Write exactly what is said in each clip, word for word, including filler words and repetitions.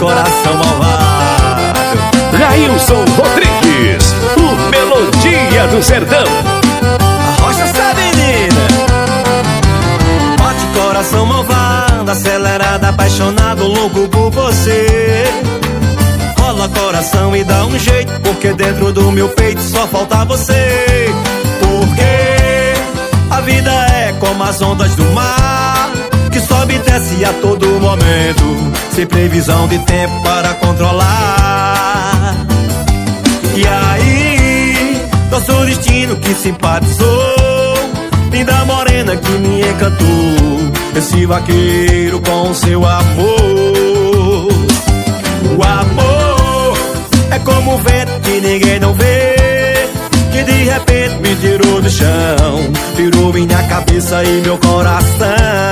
coração malvado. Railson Rodrigues, o Melodia do Sertão. A rocha essa menina. Bate coração malvado, acelerado, apaixonado, louco por você. Rola coração e dá um jeito, porque dentro do meu peito só falta você. Porque a vida é como as ondas do mar, que sobe e desce a todo momento, sem previsão de tempo para controlar. E aí, nosso destino que simpatizou, linda morena que me encantou, esse vaqueiro com o seu amor. O amor é como o vento que ninguém não vê, que de repente me tirou do chão, virou minha cabeça e meu coração.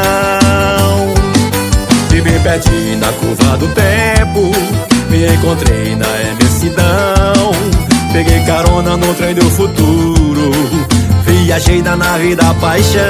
E me perdi na curva do tempo, me encontrei na imensidão, peguei carona no trem do futuro, viajei na nave da paixão.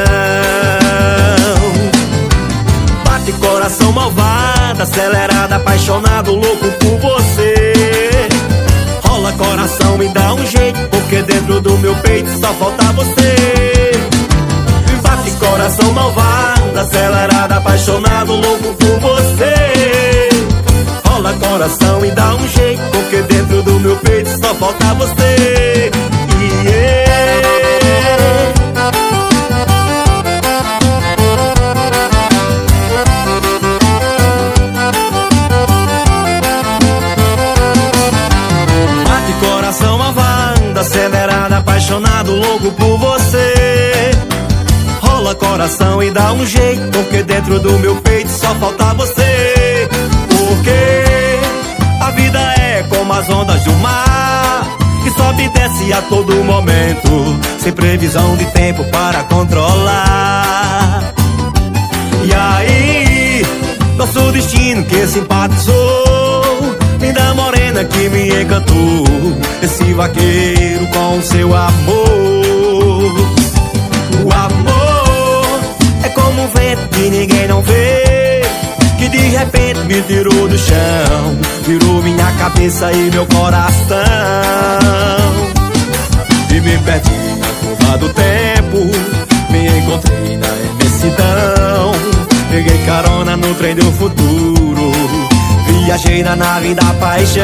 Bate coração malvado, acelerado, apaixonado, louco por você. Rola coração, me dá um jeito, porque dentro do meu peito só falta você. Bate coração malvado, acelerado, apaixonado, louco por você. Rola coração e dá um jeito, porque dentro do meu peito só falta você. Yeah. Bate coração malvado, acelerado, apaixonado, louco por você. Rola coração e dá um jeito, porque dentro do meu peito só falta você. Porque a vida é como as ondas do mar, que sobe e desce a todo momento, sem previsão de tempo para controlar. E aí, nosso destino que simpatizou, linda morena que me encantou, esse vaqueiro com o seu amor. O amor é como um vento que ninguém não vê, que de repente me tirou do chão, virou minha cabeça e meu coração. E me perdi na curva do tempo, me encontrei na imensidão, peguei carona no trem do futuro, viajei na nave da paixão.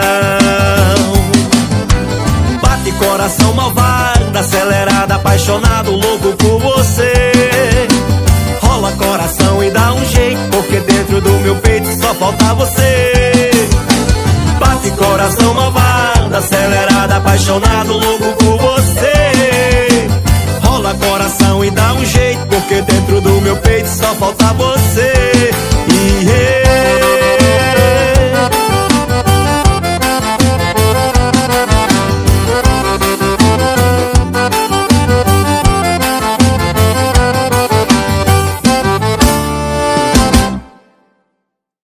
Bate coração malvado, acelerado, apaixonado, louco por você. Rola coração e dá um jeito, porque dentro do meu peito só falta você. Bate coração malvado, acelerado, apaixonado, louco por você. Rola coração e dá um jeito, porque dentro do meu peito só falta você.